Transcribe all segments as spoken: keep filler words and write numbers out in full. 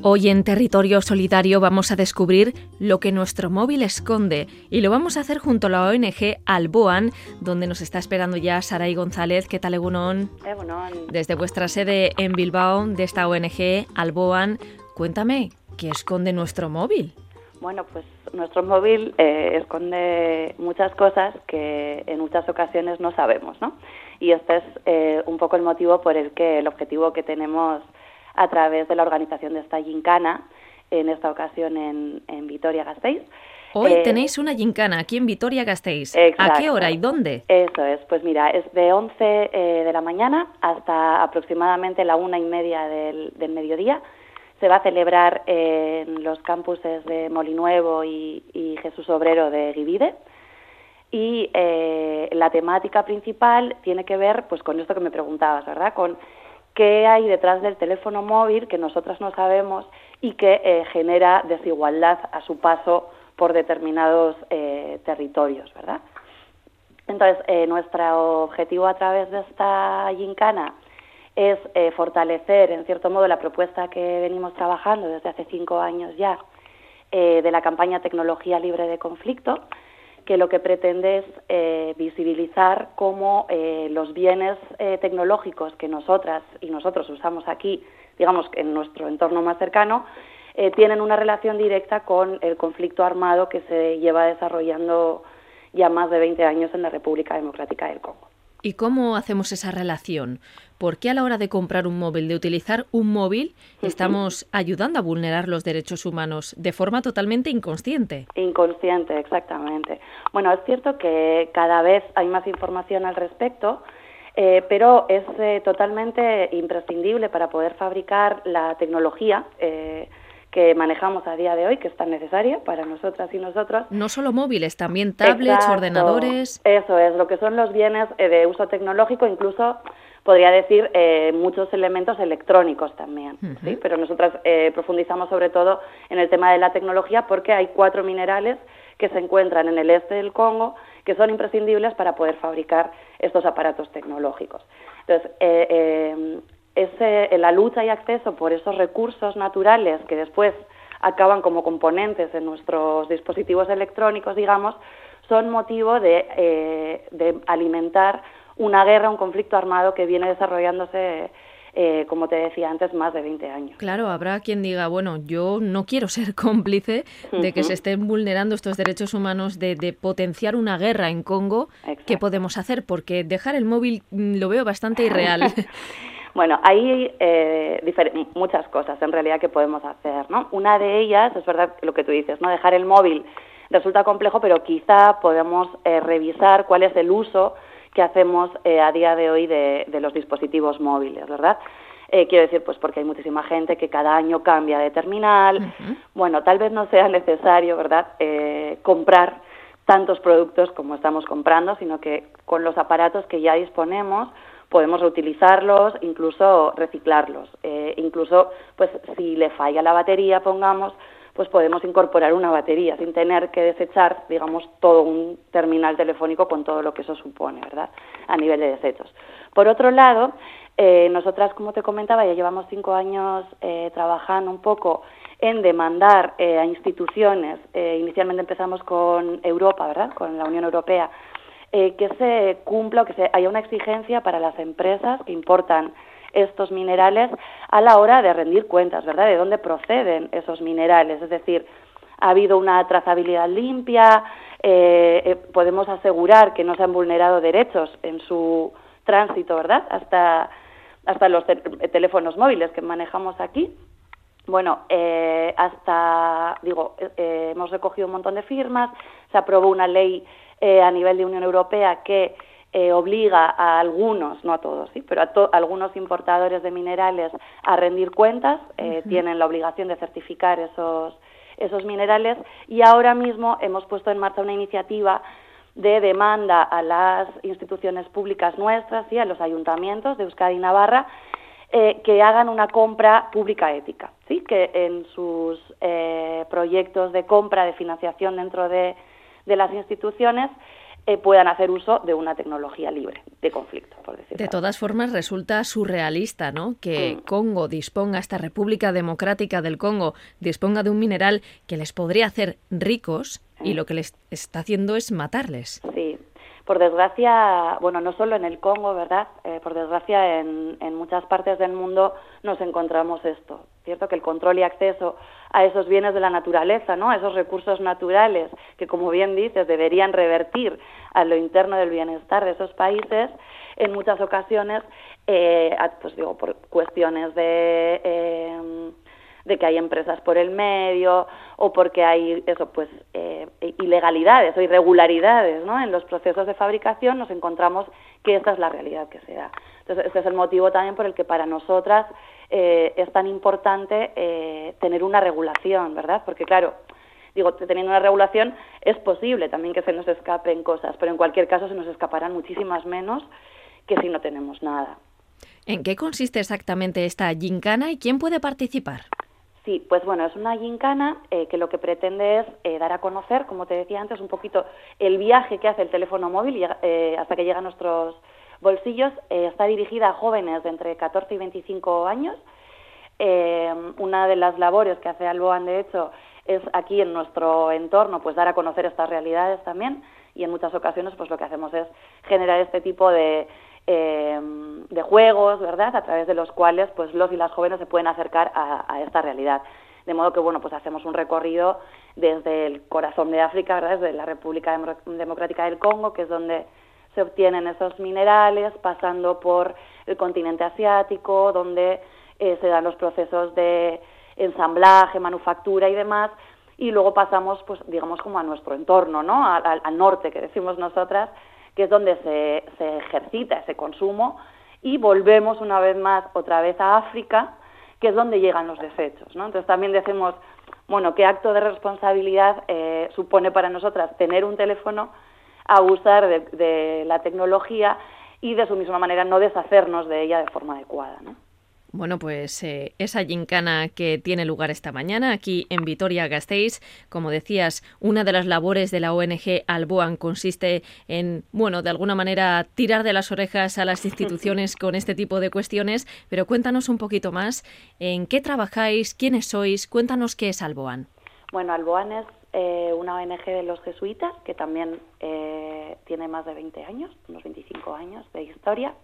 Hoy en Territorio Solidario vamos a descubrir lo que nuestro móvil esconde y lo vamos a hacer junto a la O N G Alboan, donde nos está esperando ya Saray González. ¿Qué tal, Egunon? Egunon. Desde vuestra sede en Bilbao de esta O N G Alboan, cuéntame, ¿qué esconde nuestro móvil? Bueno, pues nuestro móvil eh, esconde muchas cosas que en muchas ocasiones no sabemos, ¿no? Y este es eh, un poco el motivo por el que el objetivo que tenemos a través de la organización de esta gincana, en esta ocasión en, en Vitoria-Gasteiz. Hoy eh, tenéis una gincana aquí en Vitoria-Gasteiz. Exacto. ¿A qué hora y dónde? Eso es, pues mira, es de once eh, de la mañana hasta aproximadamente la una y media del, del mediodía. Se va a celebrar en los campuses de Molinuevo y, y Jesús Obrero de Givide. Y eh, la temática principal tiene que ver pues con esto que me preguntabas, ¿verdad? Con qué hay detrás del teléfono móvil que nosotras no sabemos y que eh, genera desigualdad a su paso por determinados eh, territorios, ¿verdad? Entonces, eh, nuestro objetivo a través de esta gincana es eh, fortalecer, en cierto modo, la propuesta que venimos trabajando desde hace cinco años ya eh, de la campaña Tecnología Libre de Conflicto, que lo que pretende es eh, visibilizar cómo eh, los bienes eh, tecnológicos que nosotras y nosotros usamos aquí, digamos, en nuestro entorno más cercano, eh, tienen una relación directa con el conflicto armado que se lleva desarrollando ya más de veinte años en la República Democrática del Congo. ¿Y cómo hacemos esa relación? ¿Por qué a la hora de comprar un móvil, de utilizar un móvil, estamos ayudando a vulnerar los derechos humanos de forma totalmente inconsciente? Inconsciente, exactamente. Bueno, es cierto que cada vez hay más información al respecto, eh, pero es eh, totalmente imprescindible para poder fabricar la tecnología eh, que manejamos a día de hoy, que es tan necesaria para nosotras y nosotros. No solo móviles, también tablets, Exacto. ordenadores. Eso es, lo que son los bienes eh, de uso tecnológico, incluso podría decir eh, muchos elementos electrónicos también, uh-huh. ¿sí? Pero nosotras eh, profundizamos sobre todo en el tema de la tecnología porque hay cuatro minerales que se encuentran en el este del Congo que son imprescindibles para poder fabricar estos aparatos tecnológicos. Entonces, eh, eh, ese, la lucha y acceso por esos recursos naturales que después acaban como componentes en nuestros dispositivos electrónicos, digamos, son motivo de, eh, de alimentar una guerra, un conflicto armado que viene desarrollándose, eh, como te decía antes, más de veinte años. Claro, habrá quien diga, bueno, yo no quiero ser cómplice de que uh-huh. se estén vulnerando estos derechos humanos, de, de potenciar una guerra en Congo. Exacto. ¿Qué podemos hacer? Porque dejar el móvil lo veo bastante irreal. Bueno, hay eh, difer- muchas cosas en realidad que podemos hacer, ¿no? Una de ellas, es verdad lo que tú dices, ¿no? Dejar el móvil resulta complejo, pero quizá podemos eh, revisar cuál es el uso que hacemos eh, a día de hoy de, de los dispositivos móviles, ¿verdad? Eh, quiero decir, pues porque hay muchísima gente que cada año cambia de terminal. Uh-huh. Bueno, tal vez no sea necesario, ¿verdad?, eh, comprar tantos productos como estamos comprando, sino que con los aparatos que ya disponemos podemos reutilizarlos, incluso reciclarlos. Eh, incluso, pues si le falla la batería, pongamos, pues podemos incorporar una batería sin tener que desechar, digamos, todo un terminal telefónico con todo lo que eso supone, ¿verdad?, a nivel de desechos. Por otro lado, eh, nosotras, como te comentaba, ya llevamos cinco años eh, trabajando un poco en demandar eh, a instituciones, eh, inicialmente empezamos con Europa, ¿verdad?, con la Unión Europea, eh, que se cumpla o que se, haya una exigencia para las empresas que importan estos minerales a la hora de rendir cuentas, ¿verdad?, de dónde proceden esos minerales. Es decir, ha habido una trazabilidad limpia, eh, eh, podemos asegurar que no se han vulnerado derechos en su tránsito, ¿verdad?, hasta, hasta los te- teléfonos móviles que manejamos aquí. Bueno, eh, hasta, digo, eh, hemos recogido un montón de firmas, se aprobó una ley eh, a nivel de Unión Europea que Eh, obliga a algunos, no a todos, sí, pero a, to- a algunos importadores de minerales a rendir cuentas, eh, uh-huh. tienen la obligación de certificar esos, esos minerales, y ahora mismo hemos puesto en marcha una iniciativa de demanda a las instituciones públicas nuestras y a los ayuntamientos de Euskadi y Navarra eh, que hagan una compra pública ética, ¿sí?, que en sus eh, proyectos de compra, de financiación dentro de, de las instituciones, eh, puedan hacer uso de una tecnología libre de conflicto, por decirlo. De todas formas, resulta surrealista, ¿no?, que mm. Congo disponga, esta República Democrática del Congo, disponga de un mineral que les podría hacer ricos mm. y lo que les está haciendo es matarles. Sí. Por desgracia, bueno, no solo en el Congo, ¿verdad? Eh, por desgracia, en, en muchas partes del mundo nos encontramos esto, ¿cierto? Que el control y acceso a esos bienes de la naturaleza, ¿no? A esos recursos naturales que, como bien dices, deberían revertir a lo interno del bienestar de esos países, en muchas ocasiones, eh, pues digo, por cuestiones de... Eh, de que hay empresas por el medio o porque hay eso pues eh, ilegalidades o irregularidades, ¿no?, en los procesos de fabricación, nos encontramos que esta es la realidad que se da. Entonces, este es el motivo también por el que para nosotras eh, es tan importante eh, tener una regulación, ¿verdad? Porque claro, digo, teniendo una regulación es posible también que se nos escapen cosas, pero en cualquier caso se nos escaparán muchísimas menos que si no tenemos nada. ¿En qué consiste exactamente esta gincana y quién puede participar? Sí, pues bueno, es una gincana eh, que lo que pretende es eh, dar a conocer, como te decía antes, un poquito el viaje que hace el teléfono móvil y, eh, hasta que llega a nuestros bolsillos. Eh, está dirigida a jóvenes de entre catorce y veinticinco años. Eh, una de las labores que hace Alboan, de hecho, es aquí en nuestro entorno, pues dar a conocer estas realidades también, y en muchas ocasiones pues lo que hacemos es generar este tipo de... Eh, de juegos, ¿verdad?, a través de los cuales pues los y las jóvenes se pueden acercar a, a esta realidad. De modo que, bueno, pues hacemos un recorrido desde el corazón de África, ¿verdad?, desde la República Democrática del Congo, que es donde se obtienen esos minerales, pasando por el continente asiático, donde eh, se dan los procesos de ensamblaje, manufactura y demás, y luego pasamos, pues digamos, como a nuestro entorno, ¿no?, al, al norte, que decimos nosotras, que es donde se, se ejercita ese consumo, y volvemos una vez más, otra vez a África, que es donde llegan los desechos, ¿no? Entonces también decimos, bueno, qué acto de responsabilidad eh, supone para nosotras tener un teléfono, abusar de, de la tecnología y de su misma manera no deshacernos de ella de forma adecuada, ¿no? Bueno, pues eh, esa gincana que tiene lugar esta mañana aquí en Vitoria-Gasteiz, como decías, una de las labores de la O N G Alboan consiste en, bueno, de alguna manera tirar de las orejas a las instituciones con este tipo de cuestiones, pero cuéntanos un poquito más, ¿en qué trabajáis? ¿Quiénes sois? Cuéntanos qué es Alboan. Bueno, Alboan es eh, una O N G de los jesuitas que también eh, tiene más de veinte años, unos veinticinco años de historia.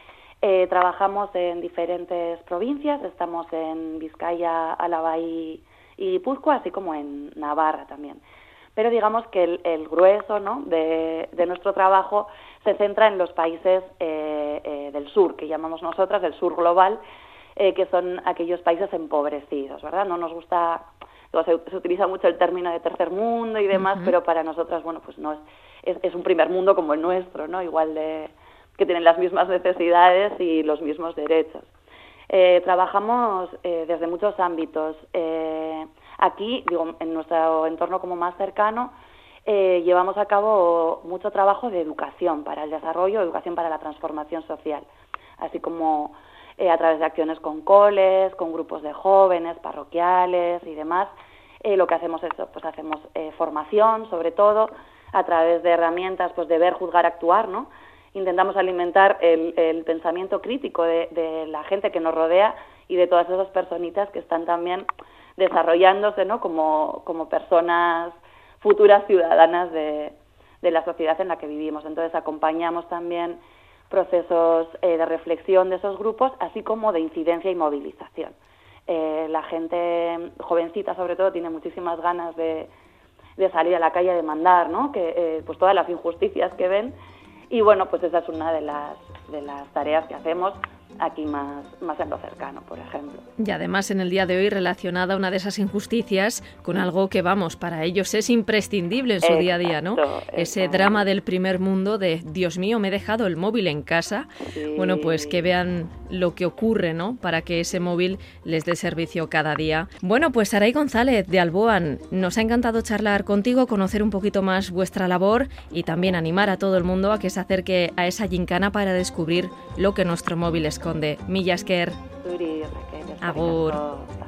Eh, trabajamos en diferentes provincias, estamos en Vizcaya, Álava y, y Guipúzcoa, así como en Navarra también. Pero digamos que el, el grueso, ¿no?, de, de nuestro trabajo se centra en los países eh, eh, del sur, que llamamos nosotras del sur global, eh, que son aquellos países empobrecidos, ¿verdad? No nos gusta, digo, se, se utiliza mucho el término de tercer mundo y demás, uh-huh. pero para nosotras, bueno, pues no es, es, es un primer mundo como el nuestro, ¿no?, igual de... que tienen las mismas necesidades y los mismos derechos. Eh, trabajamos eh, desde muchos ámbitos. Eh, aquí, digo, en nuestro entorno como más cercano, eh, llevamos a cabo mucho trabajo de educación para el desarrollo, educación para la transformación social, así como eh, a través de acciones con coles, con grupos de jóvenes, parroquiales y demás. Eh, lo que hacemos es, pues hacemos eh, formación, sobre todo, a través de herramientas pues de ver, juzgar, actuar, ¿no? Intentamos alimentar el, el pensamiento crítico de, de la gente que nos rodea y de todas esas personitas que están también desarrollándose, ¿no?, como, como personas futuras ciudadanas de, de la sociedad en la que vivimos. Entonces acompañamos también procesos eh, de reflexión de esos grupos, así como de incidencia y movilización. Eh, la gente jovencita, sobre todo, tiene muchísimas ganas de, de salir a la calle a demandar, ¿no?, que, eh, pues todas las injusticias que ven. Y bueno, pues esa es una de las, de las tareas que hacemos aquí más, más en lo cercano, por ejemplo. Y además en el día de hoy relacionada una de esas injusticias con algo que, vamos, para ellos es imprescindible en su exacto, día a día, ¿no? Ese exacto. drama del primer mundo de, Dios mío, me he dejado el móvil en casa. Sí. Bueno, pues que vean lo que ocurre, ¿no?, para que ese móvil les dé servicio cada día. Bueno, pues Saray González de Alboan, nos ha encantado charlar contigo, conocer un poquito más vuestra labor y también animar a todo el mundo a que se acerque a esa gincana para descubrir lo que nuestro móvil esconde. Mila esker. Zuri, Raquel, agur.